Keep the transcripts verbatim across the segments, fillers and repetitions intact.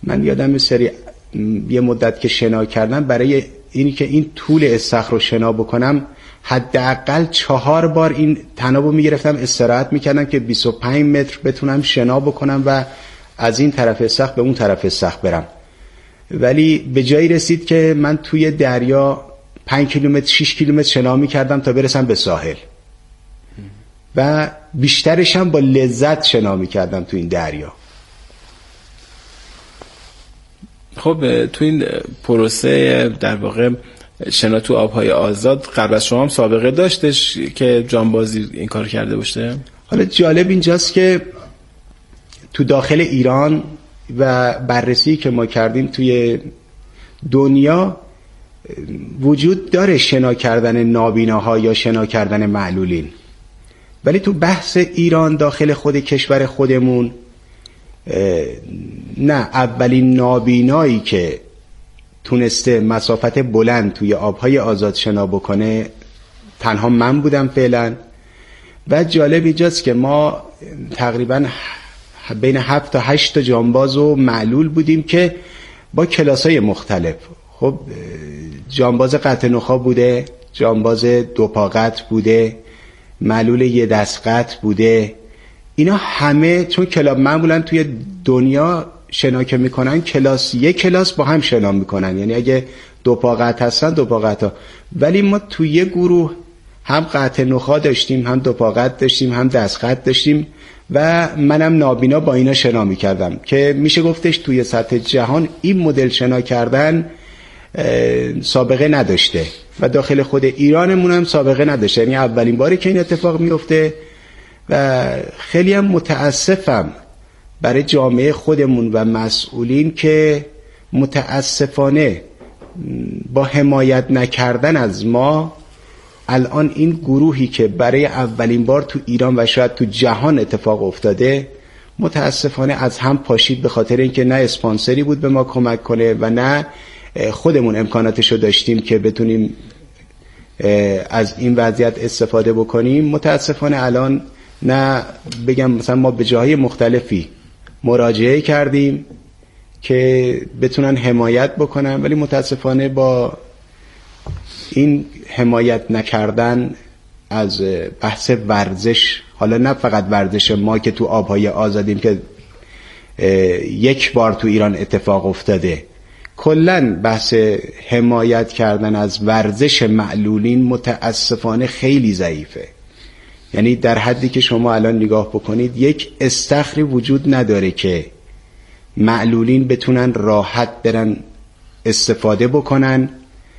من یادم سری یه مدت که شنا کردم، برای اینی که این طول استخر رو شنا بکنم حداقل چهار بار این تنابو میگرفتم، استراحت میکردم که بیست و پنج متر بتونم شنا بکنم و از این طرف استخر به اون طرف استخر برم. ولی به جایی رسید که من توی دریا پنج کیلومتر شش کیلومتر شنا میکردم تا برسم به ساحل و بیشترش هم با لذت شنا میکردم تو این دریا. خب تو این پروسه در واقع شنا تو آبهای آزاد قبل از شما هم سابقه داشتش که جانبازی این کار کرده باشه؟ حالا جالب اینجاست که تو داخل ایران و بررسی که ما کردیم توی دنیا وجود داره شنا کردن نابیناها یا شنا کردن معلولین، ولی تو بحث ایران داخل خود کشور خودمون نه، اولین نابینایی که تونسته مسافت بلند توی آبهای آزاد شنا بکنه تنها من بودم فعلا. و جالب اینجاست که ما تقریبا بین هفت تا هشت تا جانباز و معلول بودیم که با کلاسای مختلف. خب جانباز قطع نخا بوده، جانباز دو پا قطع بوده، معلول یه دست قطع بوده. اینا همه چون کلاب معمولا توی دنیا شنا که میکنن کلاس یک کلاس با هم شنا میکنن، یعنی اگه دو پا قطع هستن دو پا قطع، ولی ما توی یه گروه هم قطع نخا داشتیم، هم دو پا قطع داشتیم، هم دست قطع داشتیم و منم نابینا با اینا شنا میکردم که میشه گفتش توی سطح جهان این مدل شنا کردن سابقه نداشته و داخل خود ایرانمون هم سابقه نداشته، یعنی اولین باری که این اتفاق میفته. و خیلی هم متاسفم برای جامعه خودمون و مسئولین که متاسفانه با حمایت نکردن از ما الان این گروهی که برای اولین بار تو ایران و شاید تو جهان اتفاق افتاده متاسفانه از هم پاشید، به خاطر اینکه نه اسپانسری بود به ما کمک کنه و نه خودمون امکاناتشو داشتیم که بتونیم از این وضعیت استفاده بکنیم. متاسفانه الان نه بگم مثلا ما به جاهای مختلفی مراجعه کردیم که بتونن حمایت بکنن، ولی متاسفانه با این حمایت نکردن از بحث ورزش، حالا نه فقط ورزش ما که تو آبهای آزادیم که یک بار تو ایران اتفاق افتاده، کلن بحث حمایت کردن از ورزش معلولین متاسفانه خیلی ضعیفه. یعنی در حدی که شما الان نگاه بکنید یک استخری وجود نداره که معلولین بتونن راحت برن استفاده بکنن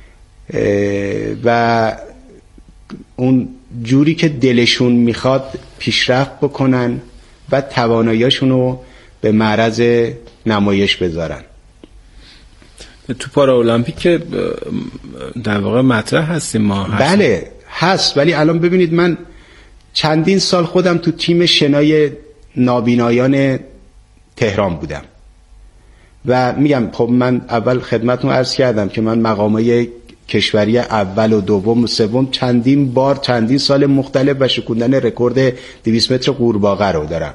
و اون جوری که دلشون میخواد پیشرفت بکنن و تواناییشون رو به معرض نمایش بذارن. تو پارا المپیک در واقع مطرح هستیم ما هستیم. بله هست، ولی الان ببینید من چندین سال خودم تو تیم شنای نابینایان تهران بودم و میگم خب من اول خدمتتون عرض کردم که من مقامای کشوری اول و دوم و سوم چندین بار چندین سال مختلف و شکوندن رکورد دویست متر قورباغه رو دارم.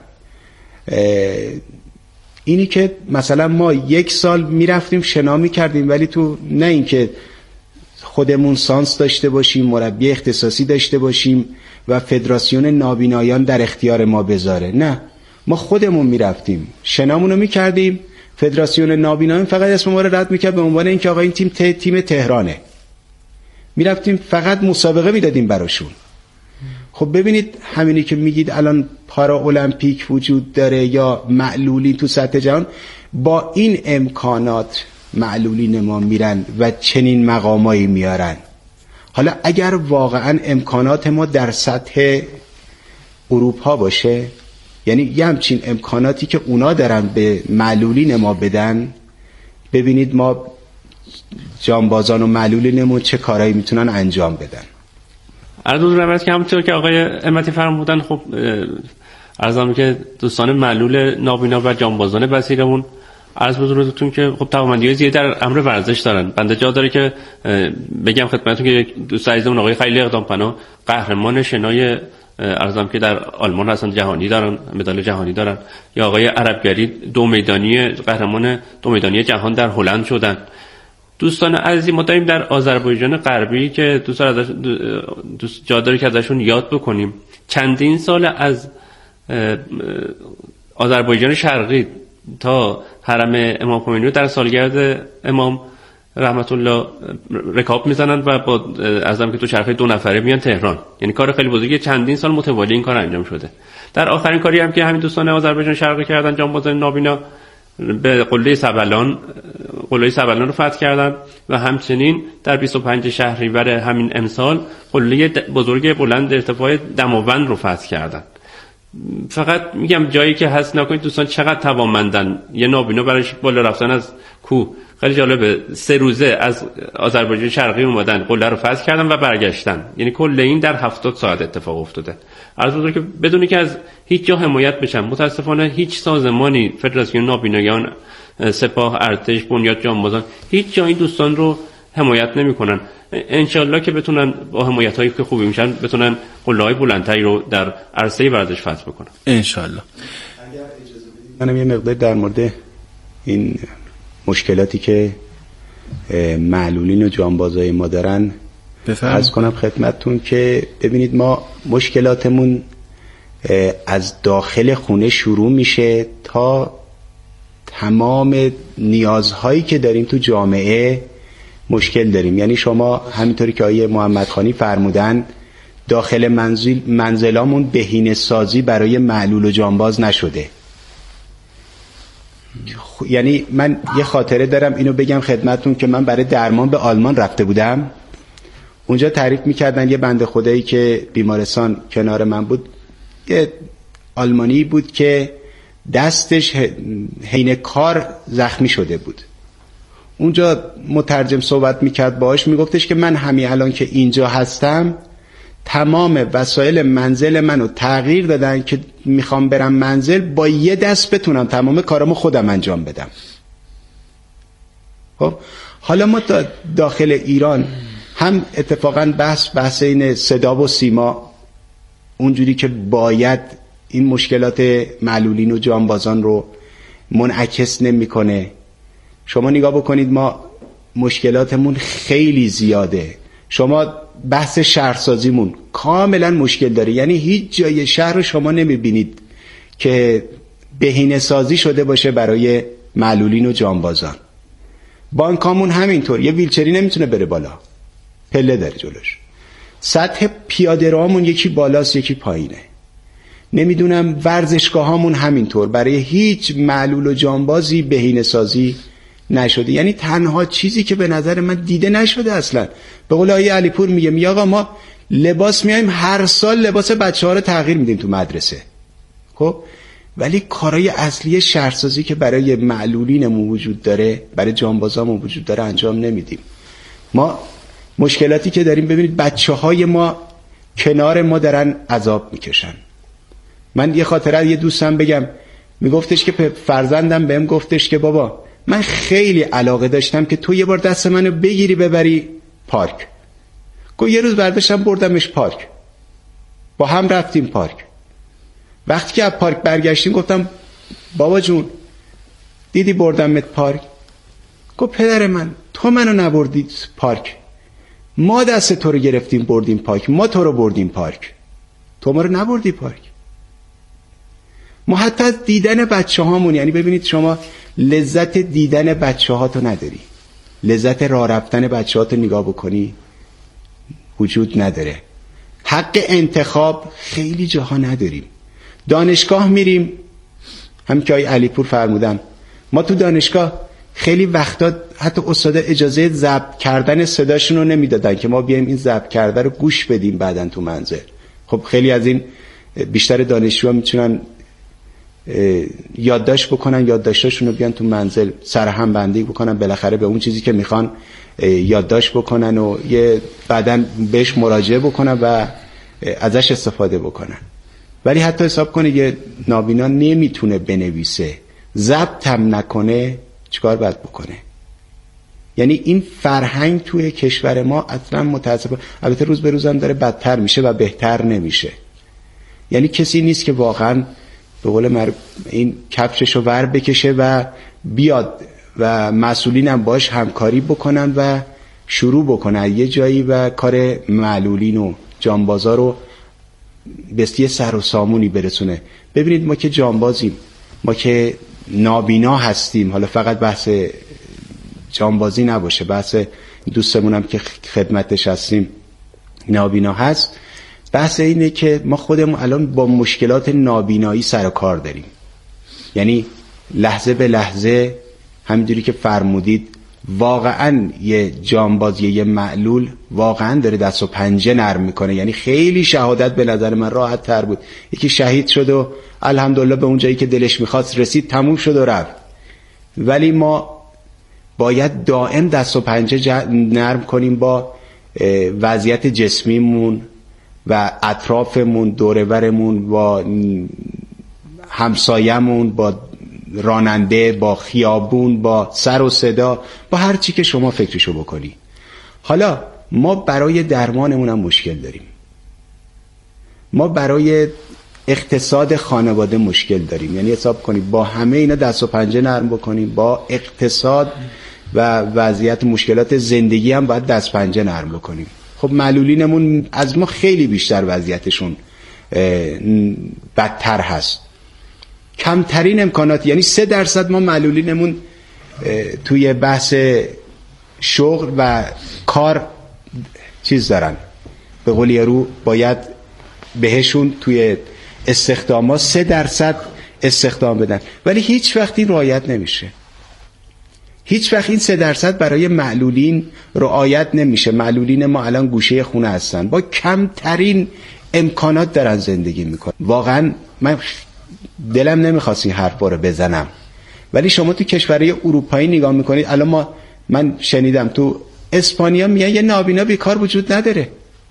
اینی که مثلا ما یک سال میرفتیم شنا میکردیم، ولی تو نه اینکه خودمون سانس داشته باشیم، مربی اختصاصی داشته باشیم و فدراسیون نابینایان در اختیار ما بذاره، نه، ما خودمون میرفتیم شنامونو میکردیم، فدراسیون نابینایان فقط اسم ما رو رد میکرد به عنوان اینکه آقا این تیم ته تیم تهرانه، میرفتیم فقط مسابقه میدادیم براشون. خب ببینید همینی که میگید الان پارا المپیک وجود داره یا معلولی تو سطح جهان، با این امکانات معلولین ما میرن و چنین مقامایی میارن. حالا اگر واقعا امکانات ما در سطح اروپا باشه، یعنی یه همچین امکاناتی که اونا دارن به معلولین ما بدن، ببینید ما جانبازان و معلولینمون چه کارایی میتونن انجام بدن. عرض حضور رفت که همونطور که آقای امتی فرمودن، خب عرضم که دوستان معلول نابینا و جانبازان بصیرمون عرض حضورتون که خب توانمندی‌های زیادی در امر ورزش دارن. بنده جا داره که بگم خدمتتون که دوست عزیزمون آقای خلیل اقدامپنا قهرمان شنای ارزم که در آلمان هستن، جهانی دارن، مدال جهانی دارن، یا آقای عربگری دو میدانی قهرمان دو میدانی جهان در هلند شدن. دوستان عزیزی ما داریم در آذربایجان غربی که دوست ازش دوست جا داره که ازشون یاد بکنیم. چندین سال از آذربایجان شرقی تا حرم امام خمینی در سالگرد امام رحمت الله رکاب میزنن و با ازم که تو چرخه دو نفره میان تهران. یعنی کار خیلی بزرگی، چندین سال متوالی این کار انجام شده. در آخرین کاری هم که همین دوستان آذربایجان شرقی کردن، جانبازان نابینا به قله سبلان قله سبلان رو فتح کردن و همچنین در بیست و پنج شهریور همین امسال قله بزرگ بلند ارتفاع دماوند رو فتح کردن. فقط میگم جایی که هست نکنید دوستان چقدر توانمندن. یه نابینا برایش بالا رفتن از کوه خیلی جالبه. سه روزه از آذربایجان شرقی اومدن، قله رو فتح کردن و برگشتن. یعنی کل این در هفتاد ساعت اتفاق افتاده. عرض بزرگ که بدونی که از هیچ جا حمایت بشن. متاسفانه هیچ سازمانی، فدراسیون نابینایان، سپاه، ارتش، بنیاد جانبازان، هیچ جا این دوستان رو حمایت نمی‌کنن. انشالله که بتونن با حمایت‌هایی که خوبی میشن بتونن قله‌های بلندتری رو در عرصه ورزش فتح بکنن انشالله. اگر اجازه بدید منم یه مقدار در مورد این مشکلاتی که معلولین و جانبازای ما دارن عرض کنم خدمتتون که ببینید ما مشکلاتمون از داخل خونه شروع میشه تا تمام نیازهایی که داریم تو جامعه مشکل داریم. یعنی شما همینطوری که آیه محمدخانی فرمودن داخل منزل منزلامون بهینه سازی برای معلول و جانباز نشده. یعنی من یه خاطره دارم اینو بگم خدمتتون که من برای درمان به آلمان رفته بودم. اونجا تعریف میکردن یه بنده خدایی که بیمارستان کنار من بود، یه آلمانی بود که دستش حین کار زخمی شده بود. اونجا مترجم صحبت میکرد باهاش، میگفتش که من همین الان که اینجا هستم تمام وسایل منزل منو تغییر دادن که میخوام برم منزل با یه دست بتونم تمام کارامو خودم انجام بدم. خب حالا ما تا داخل ایران هم اتفاقا بحث بحث این صدا و سیما اونجوری که باید این مشکلات معلولین و جانبازان رو منعکس نمیکنه. شما نگاه بکنید ما مشکلاتمون خیلی زیاده. شما بحث شهرسازیمون کاملا مشکل داره. یعنی هیچ جای شهر رو شما نمیبینید که بهینه سازی شده باشه برای معلولین و جانبازان. بانکامون همینطور، یه ویلچری نمیتونه بره بالا، پله داره جلوش. سطح پیاده راهمون یکی بالاست یکی پایینه. نمیدونم ورزشگاه هامون همینطور، برای هیچ معلول و جانبازی بهینه سازی نشده. یعنی تنها چیزی که به نظر من دیده نشده اصلا، به قول آقای علیپور میگه میگه آقا ما لباس میایم هر سال لباس بچه ها رو تغییر میدیم تو مدرسه، خب ولی کارهای اصلی شهرسازی که برای معلولینمون وجود داره، برای جانبازامون وجود داره انجام نمیدیم. ما مشکلاتی که داریم، ببینید بچه های ما کنار ما دارن عذاب میکشن. من یه خاطره یه دوستم بگم، میگفتش که فرزندم بهم گفتش که بابا من خیلی علاقه داشتم که تو یه بار دست منو بگیری ببری پارک. گفت یه روز برداشتم بردمش پارک، با هم رفتیم پارک. وقتی که از پارک برگشتیم گفتم بابا جون دیدی بردمت پارک؟ گفت پدر من تو منو نبردی پارک، ما دست تو رو گرفتیم بردیم پارک، ما تو رو بردیم پارک، تو ما رو نبردی پارک. ما حتی از دیدن بچه هامون، یعنی ببینید شما لذت دیدن بچه ها تو نداری، لذت راه رفتن بچه ها تو نگاه بکنی وجود نداره. حق انتخاب خیلی جاها نداریم. دانشگاه میریم، هم که آقای علیپور فرمودن، ما تو دانشگاه خیلی وقتا حتی استاد اجازه ضبط کردن صداشون رو نمیدادن که ما بیایم این ضبط کرده رو گوش بدیم بعدن تو منزل. خب خیلی از این بیشتر دانشجوها میتونن یادداشت بکنن، یادداشتاشون رو بیان تو منزل سرهم بندی بکنن، بالاخره به اون چیزی که میخوان یادداشت بکنن و یه بعدن بهش مراجعه بکنن و ازش استفاده بکنن. ولی حتی حساب کنه یه نابینا نمیتونه بنویسه، ضبط هم نکنه، چیکار باید بکنه؟ یعنی این فرهنگ توی کشور ما اصلا متاسفانه، البته روز به روز هم داره بدتر میشه و بهتر نمیشه. یعنی کسی نیست که واقعا به قول معروف این کفششو ور بکشه و بیاد و مسئولین هم باش همکاری بکنن و شروع بکنن یه جایی و کار معلولین و جانبازا رو به یه سر و سامونی برسونه. ببینید ما که جانبازیم، ما که نابینا هستیم، حالا فقط بحث جانبازی نباشه، بحث دوستمونم که خدمتش هستیم نابینا هست، بحث اینه که ما خودمون الان با مشکلات نابینایی سر و کار داریم. یعنی لحظه به لحظه همینجوری که فرمودید واقعا یه جانباز یه معلول واقعا داره دست و پنجه نرم میکنه. یعنی خیلی شهادت به نظر من راحت تر بود، یکی شهید شد و الحمدلله به اون جایی که دلش میخواست رسید، تموم شد و رفت. ولی ما باید دائم دست و پنجه نرم کنیم با وضعیت جسمیمون و اطرافمون، دورورمون، با همسایمون، با راننده، با خیابون، با سر و صدا، با هر چی که شما فکرشو بکنی. حالا ما برای درمانمون هم مشکل داریم، ما برای اقتصاد خانواده مشکل داریم. یعنی حساب کنید با همه اینا دست و پنجه نرم بکنیم، با اقتصاد و وضعیت مشکلات زندگی هم باید دست پنجه نرم بکنیم. خب معلولینمون از ما خیلی بیشتر وضعیتشون بدتر هست، کمترین امکانات. یعنی سه درصد ما معلولینمون توی بحث شغل و کار چیز دارن، به قول یارو باید بهشون توی استخدامات سه درصد استخدام بدن، ولی هیچ وقت این رعایت نمیشه. هیچ وقت این سه درصد برای معلولین رعایت نمیشه. معلولین ما الان گوشه خونه هستن، با کمترین امکانات دارن زندگی میکنن. واقعا من دلم نمیخواست این حرفا رو بزنم، ولی شما تو کشورهای اروپایی نگاه میکنید، الان ما من شنیدم تو اسپانیا میگن یه نابینا بیکار وجود نداره،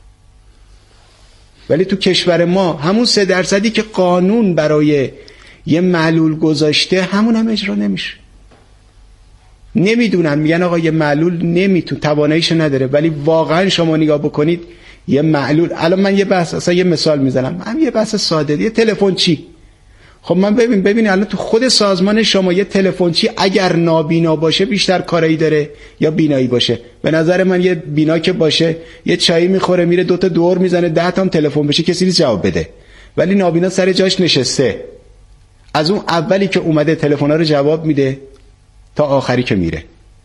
ولی تو کشور ما همون سه درصدی که قانون برای یه معلول گذاشته همون هم اجرا نمیشه. نمیدونن، میگن آقا یه معلول نمیتون تواناییشو نداره، ولی واقعا شما نگاه بکنید یه معلول، الان من یه بحث اصلا یه مثال میزنم، هم یه بحث ساده، یه تلفن چی. خب من ببین ببین الان تو خود سازمان شما یه تلفن چی اگر نابینا باشه بیشتر کارایی داره یا بینایی باشه؟ به نظر من یه بینا که باشه یه چایی میخوره میره دوتا دور میزنه، ده تا هم تلفن بشه کسی نیست جواب بده، ولی نابینا سر جاش نشسته، از اون اولی که اومده تلفن‌ها رو جواب میده تا آخری که میره.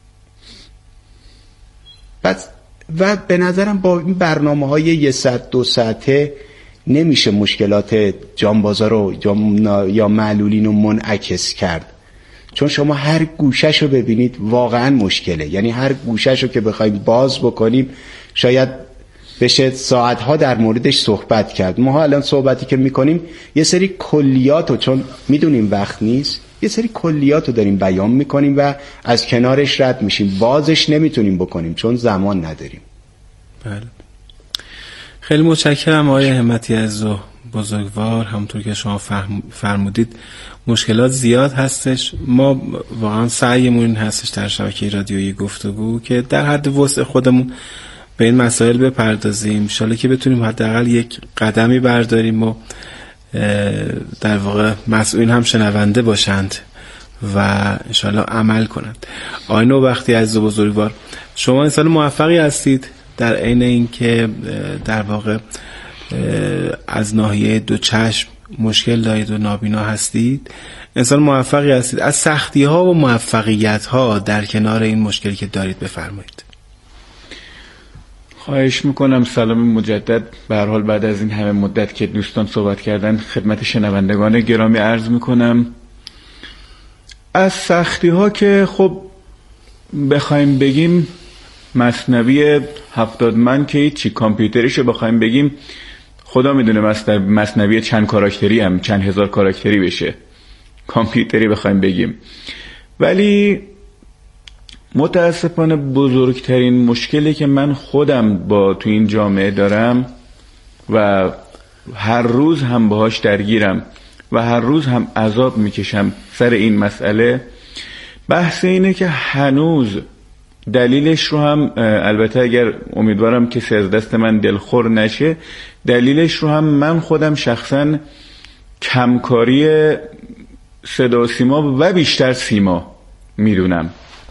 پس و به نظرم با این برنامه‌های یه ساعت دو ساعته نمیشه مشکلات جانبازا رو یا معلولین رو منعکس کرد، چون شما هر گوشش رو ببینید واقعا مشکله. یعنی هر گوشش رو که بخوایم باز بکنیم شاید بشه ساعتها در موردش صحبت کرد. ما الان صحبتی که میکنیم یه سری کلیات رو، چون میدونیم وقت نیست، یه سری کلیات رو داریم بیان میکنیم و از کنارش رد میشیم، بازش نمیتونیم بکنیم چون زمان نداریم. بله، خیلی متشکرم آقای همتی عزو بزرگوار. همونطور که شما فرمودید مشکلات زیاد هستش، ما واقعا سعیمون این هستش در شبکه رادیویی گفتگو که در حد وسع خودمون به این مسائل بپردازیم، ان شاءالله که بتونیم حداقل یک قدمی برداریم و در واقع مسئولین هم شنونده باشند و ان شاءالله عمل کنند. آقای نوبختی عزیز و بزرگوار، شما انسان موفقی هستید، در عین اینکه در واقع از ناحیه دو چشم مشکل دارید و نابینا هستید، انسان موفقی هستید. از سختی ها و موفقیت ها در کنار این مشکلی که دارید بفرمایید. خواهش میکنم. سلام مجدد. به هر حال بعد از این همه مدت که دوستان صحبت کردن خدمت شنوندگان گرامی عرض میکنم از سختی ها که خب بخوایم بگیم مثنوی هفتاد من که چی کامپیوتریشو بخوایم بگیم خدا میدونه مثنوی چند کاراکتری هم چند هزار کاراکتری بشه کامپیوتری بخوایم بگیم. ولی متاسفانه بزرگترین مشکلی که من خودم با تو این جامعه دارم و هر روز هم باهاش درگیرم و هر روز هم عذاب میکشم سر این مسئله، بحث اینه که هنوز دلیلش رو هم البته اگر امیدوارم کسی از دست من دلخور نشه، دلیلش رو هم من خودم شخصا کمکاری صدا و سیما و بیشتر سیما میدونم.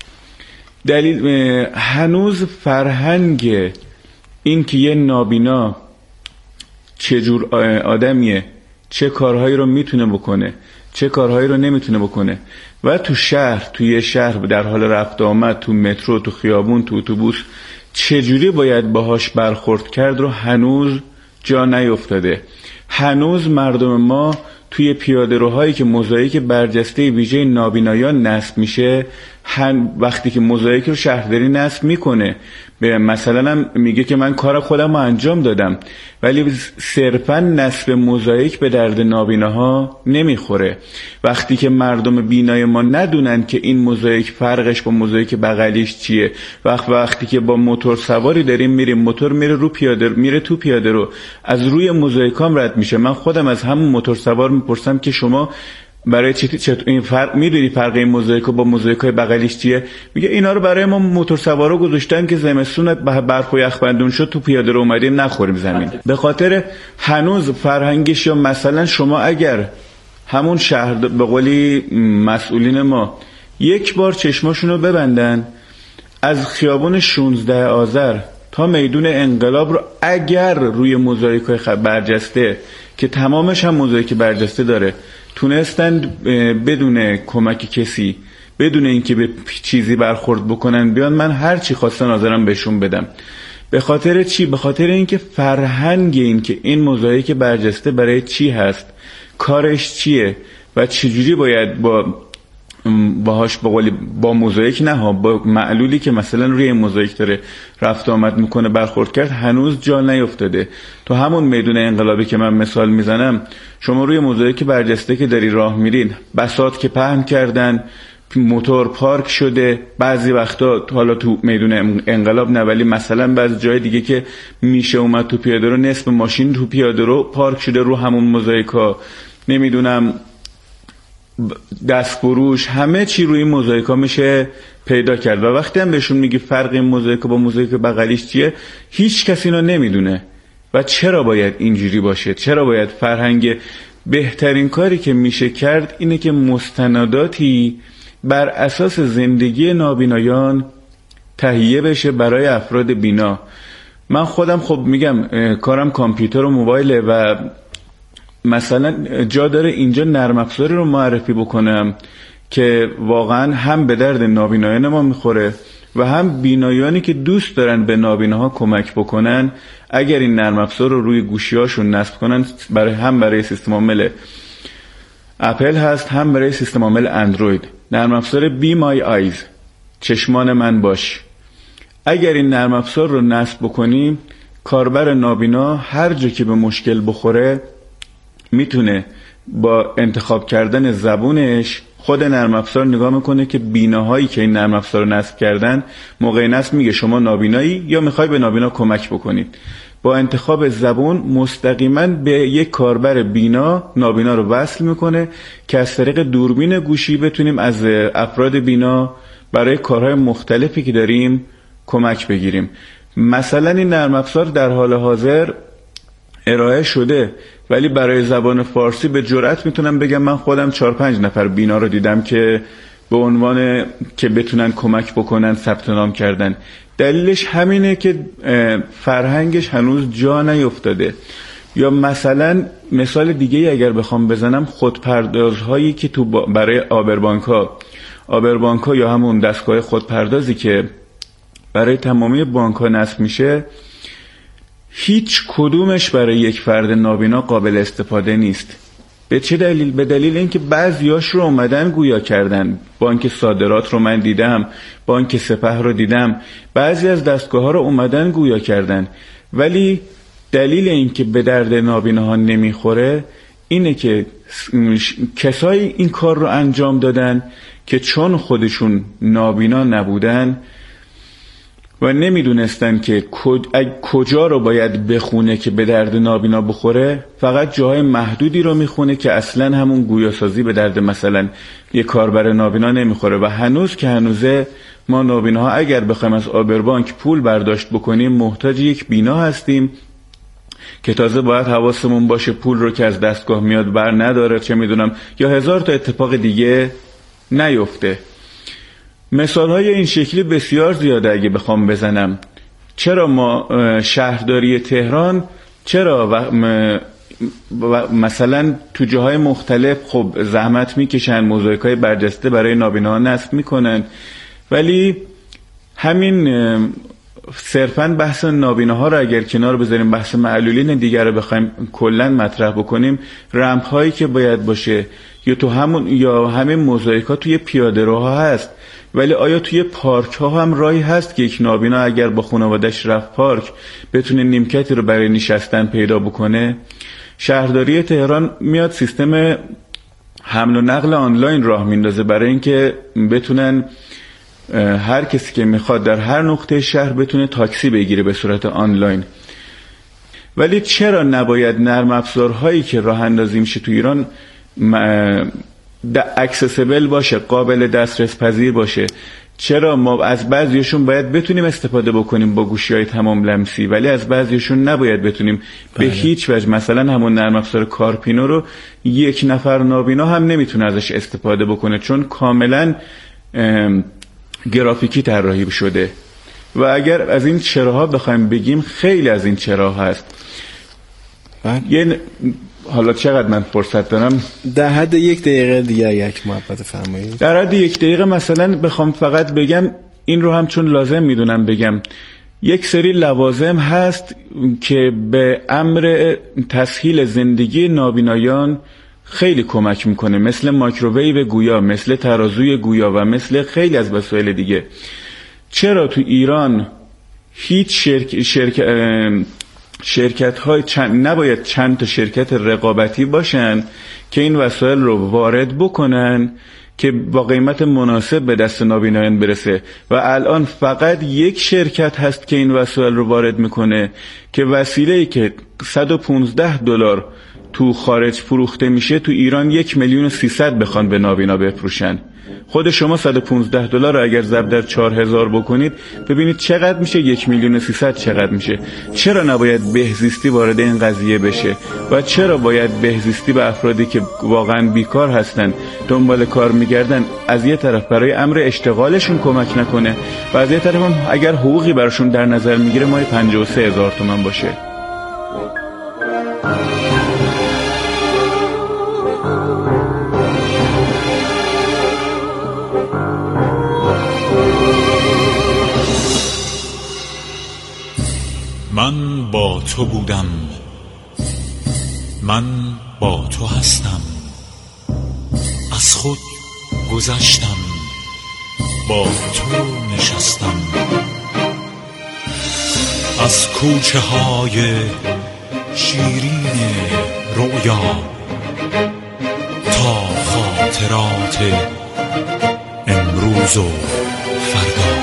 دلیل هنوز فرهنگ این که یه نابینا چجور آدمیه، چه کارهایی رو میتونه بکنه، چه کارهایی رو نمیتونه بکنه و تو شهر، تو یه شهر در حال رفت آمد، تو مترو، تو خیابون، تو اتوبوس چجوری باید باهاش برخورد کرد رو هنوز جا نیفتاده. هنوز مردم ما توی پیاده‌روهایی که موزاییک برجسته ویژه نابینایان نصب میشه، وقتی که موزاییک رو شهرداری نصب میکنه، به مثلا هم میگه که من کار خودم رو انجام دادم، ولی صرفا نصب موزاییک به درد نابیناها نمیخوره. وقتی که مردم بینای ما ندونن که این موزاییک فرقش با موزاییک بغلیش چیه، وقت وقتی که با موتور سواری داریم میریم، موتور میره رو پیاده میره تو پیاده رو از روی موزاییکام رد میشه، من خودم از همون موتور سوار میپرسم که شما برای چی چطور این فرق میدونی فرق این موزاییک با موزاییکای بغلیش چیه؟ میگه اینا رو برای ما موتور سوارا گذاشتن که زمستون برف و یخ بندون شد تو پیاده رو اومدیم نخوریم زمین. به خاطر هنوز فرهنگش. یا مثلا شما اگر همون شهر به قولی مسئولین ما یک بار چشماشون رو ببندن، از خیابون شانزده آذر تا میدون انقلاب رو اگر روی موزاییکای برجسته که تمامش هم موزاییک برجسته داره تونستن بدون کمک کسی، بدون اینکه به چیزی برخورد بکنن بیان، من هر چی خواستن حاضرم بهشون بدم. به خاطر چی؟ به خاطر اینکه فرهنگ این که این موزاییک برجسته برای چی هست، کارش چیه و چجوری باید با باهاش با قولی با موزاییک نه ها با معلولی که مثلا روی موزاییک داره رفت آمد میکنه برخورد کرد، هنوز جا نیفتاده. تو همون میدون انقلابی که من مثال میزنم، شما روی موزاییک برجسته که داری راه میرین، بساط که پهن کردن، موتور پارک شده، بعضی وقتا حالا تو میدون انقلاب نه ولی مثلا بعضی جای دیگه که میشه اومد تو پیاده رو، نصف ماشین تو پیاده رو پارک شده رو همون موزاییکا، نمیدونم دست فروش، همه چی روی موزاییکا میشه پیدا کرد. و وقتی هم بهشون میگی فرق این موزاییکا با موزاییک بغلیش چیه، هیچ کسی اینو نمیدونه. و چرا باید اینجوری باشه؟ چرا باید فرهنگ؟ بهترین کاری که میشه کرد اینه که مستنداتی بر اساس زندگی نابینایان تهیه بشه برای افراد بینا. من خودم خب میگم کارم کامپیوتر و موبایله و مثلا جا داره اینجا نرم افزاری رو معرفی بکنم که واقعا هم به درد نابینایان ما میخوره و هم بینایانی که دوست دارن به نابیناها کمک بکنن، اگر این نرم افزار رو روی گوشی‌هاشون نصب کنن، برای هم برای سیستم عامل اپل هست، هم برای سیستم عامل اندروید، نرم افزار بی مای آیز، چشمان من باش. اگر این نرم افزار رو نصب بکنیم، کاربر نابینا هر جا که به مشکل بخوره میتونه با انتخاب کردن زبونش خود نرم افزار نگاه میکنه که بیناهایی که این نرم افزار رو نصب کردن، موقع نصب میگه شما نابینایی یا میخوای به نابینا کمک بکنید. با انتخاب زبون مستقیما به یک کاربر بینا نابینا رو وصل میکنه که از طریق دوربین گوشی بتونیم از افراد بینا برای کارهای مختلفی که داریم کمک بگیریم. مثلا این نرم افزار در حال حاضر ارائه شده، ولی برای زبان فارسی به جرئت میتونم بگم من خودم چهار پنج نفر بینا رو دیدم که به عنوان که بتونن کمک بکنن ثبت نام کردن. دلیلش همینه که فرهنگش هنوز جا نیفتاده. یا مثلا مثال دیگه اگر بخوام بزنم، خودپردازهایی که تو برای آبربانک ها آبربانک ها یا همون دستگاه خودپردازی که برای تمامی بانک ها نصب میشه، هیچ کدومش برای یک فرد نابینا قابل استفاده نیست. به چه دلیل؟ به دلیل اینکه بعضیاش رو اومدن گویا کردن. بانک صادرات رو من دیدم، بانک سپه رو دیدم، بعضی از دستگاه ها رو اومدن گویا کردن، ولی دلیل اینکه به درد نابیناها نمیخوره اینه که کسایی این کار رو انجام دادن که چون خودشون نابینا نبودن و نمیدونستن که کجا رو باید بخونه که به درد نابینا بخوره، فقط جاهای محدودی رو میخونه که اصلا همون گویاسازی به درد مثلا یه کاربر نابینا نمیخوره. و هنوز که هنوزه ما نابیناها اگر بخوایم از آبربانک پول برداشت بکنیم محتاج یک بینا هستیم که تازه باید حواسمون باشه پول رو که از دستگاه میاد بر نداره، چه میدونم، یا هزار تا اتفاق دیگه نیفته. مثال های این شکلی بسیار زیاده اگه بخوام بزنم. چرا ما شهرداری تهران چرا و مثلا تو جاهای مختلف خب زحمت میکشن، موزاییکای برجسته برای نابیناها نصب میکنن، ولی همین صرفاً بحث نابیناها رو اگر کنار بذاریم، بحث معلولین دیگر رو بخوایم کلاً مطرح بکنیم، رمپ هایی که باید باشه یا تو همون یا همین موزاییکا توی پیاده روها هست، ولی آیا توی پارک ها هم راهی هست که یک نابینا اگر با خانواده‌اش رفت پارک بتونه نیمکتی رو برای نشستن پیدا بکنه؟ شهرداری تهران میاد سیستم حمل و نقل آنلاین راه میندازه برای اینکه بتونن هر کسی که میخواد در هر نقطه شهر بتونه تاکسی بگیره به صورت آنلاین. ولی چرا نباید نرم افزارهایی که راه اندازی میشه تو ایران اکسسیبل باشه، قابل دسترس پذیر باشه؟ چرا ما از بعضیشون باید بتونیم استفاده بکنیم با گوشی‌های تمام لمسی، ولی از بعضیشون نباید بتونیم؟ بله. به هیچ وجه. مثلا همون نرم افزار کارپینو رو یک نفر نابینا هم نمیتونه ازش استفاده بکنه، چون کاملا گرافیکی طراحی شده. و اگر از این چراها بخوایم بگیم، خیلی از این چراها هست. یه حالا چقدر من فرصت دارم؟ در حد یک دقیقه دیگه یک محبت فرمایید. در حد یک دقیقه مثلا بخوام فقط بگم، این رو هم چون لازم میدونم بگم، یک سری لوازم هست که به امر تسهیل زندگی نابینایان خیلی کمک میکنه، مثل مایکروویو گویا، مثل ترازوی گویا و مثل خیلی از وسایل دیگه. چرا تو ایران هیچ شرک... شرک... شرکت های چند... نباید چند تا شرکت رقابتی باشن که این وسایل رو وارد بکنن که با قیمت مناسب به دست نابینایان برسه؟ و الان فقط یک شرکت هست که این وسایل رو وارد میکنه که وسیله‌ای که صد و پانزده دلار تو خارج فروخته میشه، تو ایران یک میلیون و سیصد بخوان به نابینا بفروشن. خود شما صد و پانزده دلار رو اگر ضرب در چهار هزار بکنید، ببینید چقدر میشه. یک میلیون و سیصد چقدر میشه؟ چرا نباید بهزیستی وارد این قضیه بشه؟ و چرا باید بهزیستی به افرادی که واقعا بیکار هستن، دنبال کار میگردن، از یه طرف برای امر اشتغالشون کمک نکنه و از یه طرف هم اگر حقوقی براشون در نظر میگیره ماه پنجاه و سه هزار تومان باشه؟ من با تو بودم، من با تو هستم، از خود گذشتم، با تو نشستم، از کوچه های شیرین رویا تا خاطرات امروز و فردا.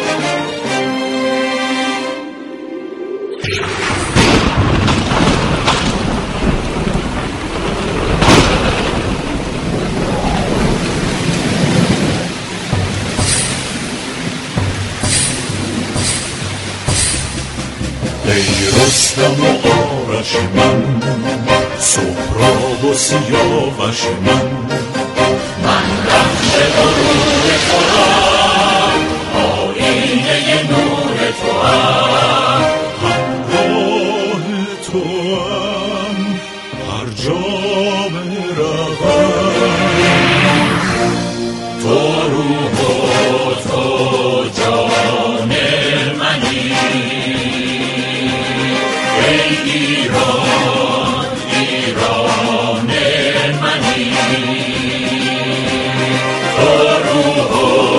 ای رستم و آرش من، سهراب و سیاوش من، من رخش غرور خورم، آینه نور توام، همراه توام هر جا بروم، تو روح و تو جان منی، ایران ایران منی، تو روح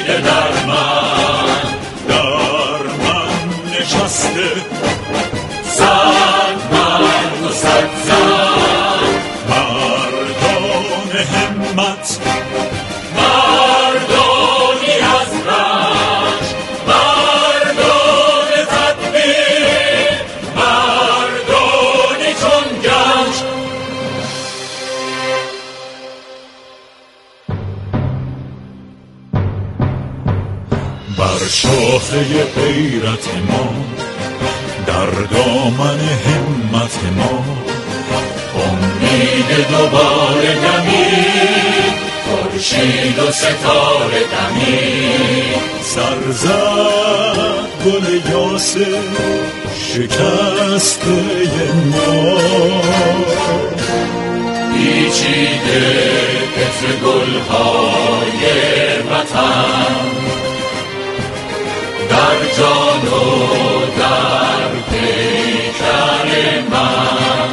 دیده در من، در من نشسته صد مرد و صد زن، مردان همت، مردانی از رنج، مردان تدبیر، مردانی چون گنج. بر شاخه غیرت ما، در دامن همت ما، امید دوباره دمید، خورشید و ستاره دمید. سرزد گل یاسه شکسته ما، پیچیده عطر گلهای وطن، در جان و در پیکر من،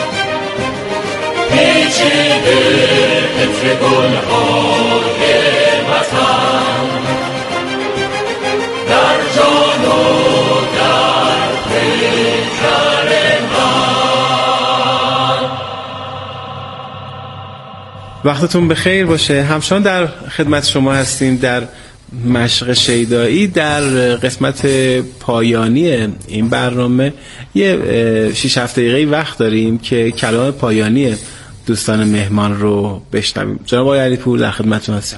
پیچیده عطر گلهای وطن، در جان و در پیکر من. وقتتون بخیر باشه. همچنان در خدمت شما هستیم در مشق شیدایی. در قسمت پایانی این برنامه یه شیش هفت دقیقه وقت داریم که کلام پایانی دوستان مهمان رو بشنویم. جناب آقای علیپور در خدمتتون هستم.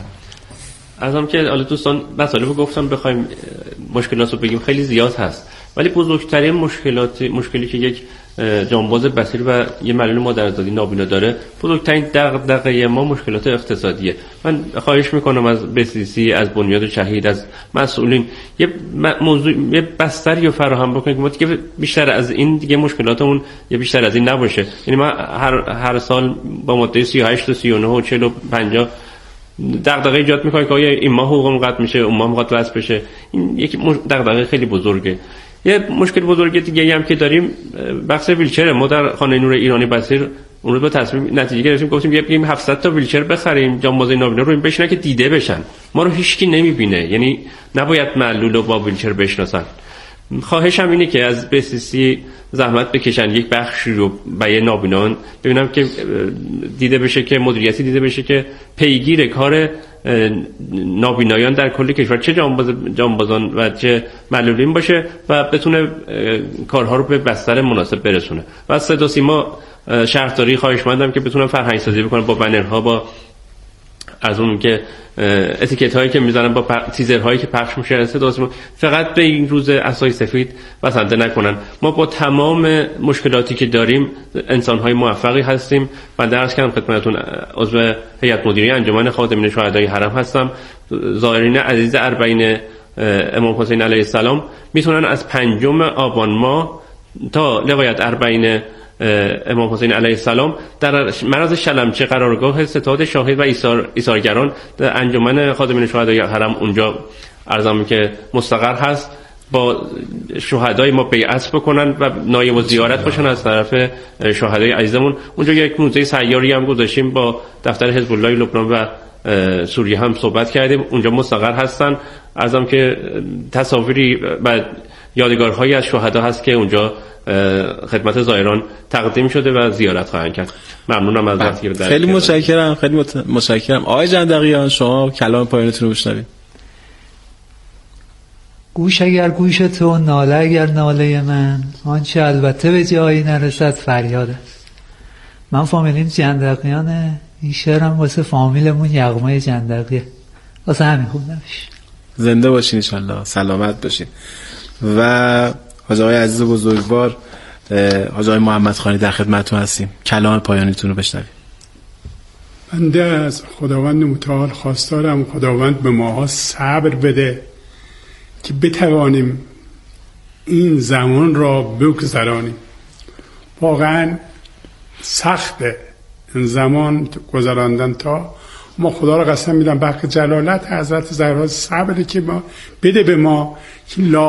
ازم که حالا دوستان مطالب گفتم بخوایم مشکلات رو بگیم خیلی زیاد هست، ولی بزرگترین مشکلات مشکلی که یک جانباز بصیر و یه معلول مادرزادی نابینا داره، بزرگترین دغدغه ما مشکلات اقتصادیه. من خواهش میکنم از بسیسی، از بنیاد شهید، از مسئولین یه موضوع یه بستری رو فراهم بکنید که ما دیگه بیشتر از این دیگه مشکلاتمون یه بیشتر از این نباشه. یعنی ما هر هر سال با ماده سی و هشت و سی و نه و چهل و پنجاه دغدغه ایجاد میکنه که آیا این ماه حقوقمون قطع میشه، اون ماه قطع وصل بشه. این یک دغدغه خیلی بزرگه. یه مشکل بزرگ دیگه هم که داریم بحث ویلچر. ما در خانه نور ایرانی بصیر اون رو با تصمیم نتیجه گرفتیم، گفتیم بگیم هفتصد تا ویلچر بخریم، جانبازای نابینا رو این بشینن که دیده بشن. ما رو هیچکی نمیبینه، یعنی نباید معلول رو با ویلچر بشناسن. خواهشم اینه که از بسیسی زحمت بکشن یک بخشی رو برای نابینان ببینم که دیده بشه، که مدیریتی دیده بشه که پیگیر کار نابینایان در کل کشور، چه جانباز جانبازان و چه معلولین باشه و بتونه کارها رو به بستر مناسب برسونه. و از صدا سیما شهرداری خواهشمندم که بتونن فرهنگ سازی بکنن با بنرها، با از اون که اتیکت هایی که میذارن، با تیزر هایی که پخش میشه، صدا سیما فقط به این روز عصای سفید بسنده نکنن. ما با تمام مشکلاتی که داریم انسان های موفقی هستیم. من درس کردم خدمتتون، عضو هیئت مدیره انجمن خادمین شهدای حرم هستم. زائرین عزیز اربعین امام حسین علیه السلام میتونن از پنجم آبان ماه تا لغایت اربعین امام حسین علیه السلام در مرز شلمچه قرارگاه ستاد شاهد و ایثار ایثارگران در انجمن خادمین شهدای حرم اونجا ارزم که مستقر هست، با شهدای ما بیعت بکنن و نایب و زیارت باشن از طرف شهدای عزیزمون. اونجا یک موزه سیاری هم گذاشتیم، با دفتر حزب الله لبنان و سوریه هم صحبت کردیم، اونجا مستقر هستن. ارزم که تصاویری و یادگارهایی از شهدا هست که اونجا خدمت زائران تقدیم شده و زیارت خواهند کرد. ممنونم از وقتی که خیلی متشکرم. خیلی متشکرم. آقای جندقیان شما کلام پایانتون رو بشنوید. گوش اگر گوش تو، ناله اگر ناله من، آنچه البته به جایی نرسد فریاد است. من فامیلیم جندقیانه، این شعرم واسه فامیلمون یغمای جندقیه، واسه همین خوندمش. زنده باشین انشالله، سلامت باشین. و حاجی آقای عزیز بزرگوار، حاجی آقای محمد خانی در خدمتتون هستیم. کلام پایانیتون رو بشنویم. بنده از خداوند متعال خواستارم خداوند به ماها صبر بده که بتوانیم این زمان را بگذرانیم. واقعا سخته این زمان گذراندن، تا ما خدا را قسم میدم بحق جلالت حضرت زهرا صبری که ما بده به ما که